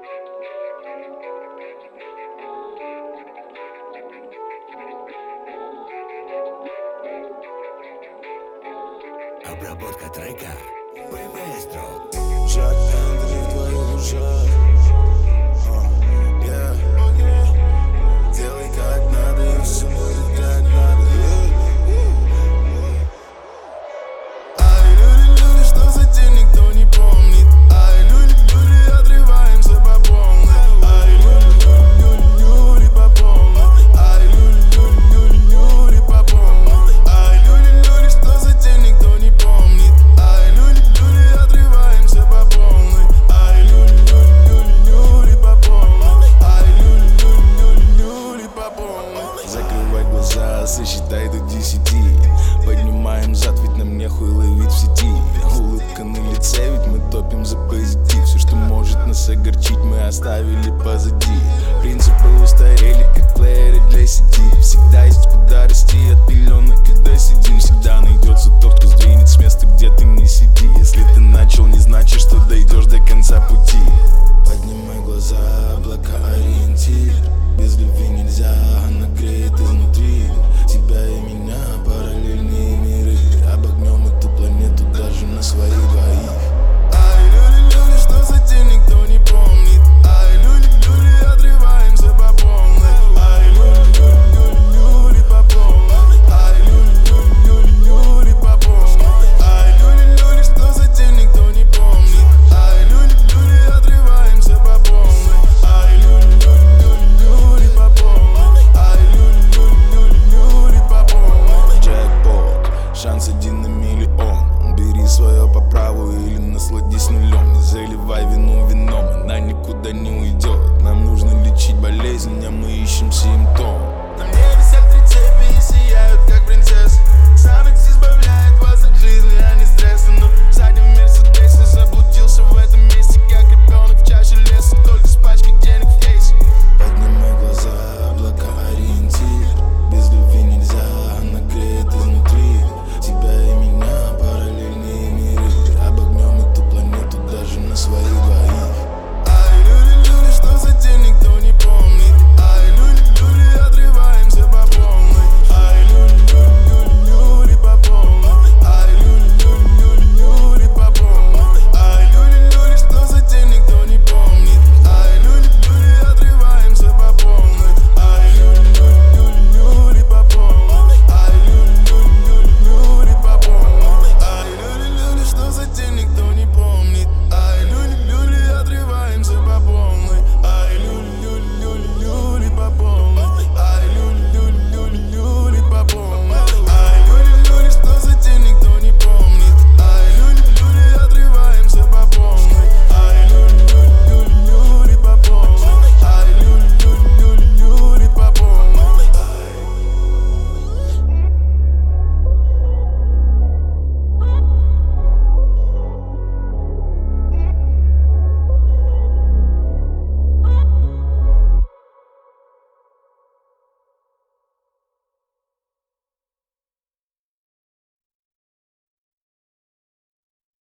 Обработка трека Maestro. Жак Эндрю в твоих ушах. Делай как надо, и все будет как надо. Ай, люди, что за день никто не помнит. Ай, люди, отрываемся по полной. Ай, люди, по полной. Ай, люди, по полной. Ай, люди, что за день никто не помнит. Ай, люди, отрываемся по полной. Ай, люди, по полной. Ай, люди, по полной. Закрывай глаза, сосчитай до 10. Поднимаем зад, ведь нам нехуй ловить в сети. Улыбка на лице, ведь мы топим за позитив. Все, что может нас огорчить, мы оставили позади. Принципы устарели, как плееры для CD. Всегда есть куда расти от пеленок, когда сидим. Всегда найдется тот, кто сдвинет с места, где ты не сиди. Если ты начал, не значит, что дойдешь до конца пути.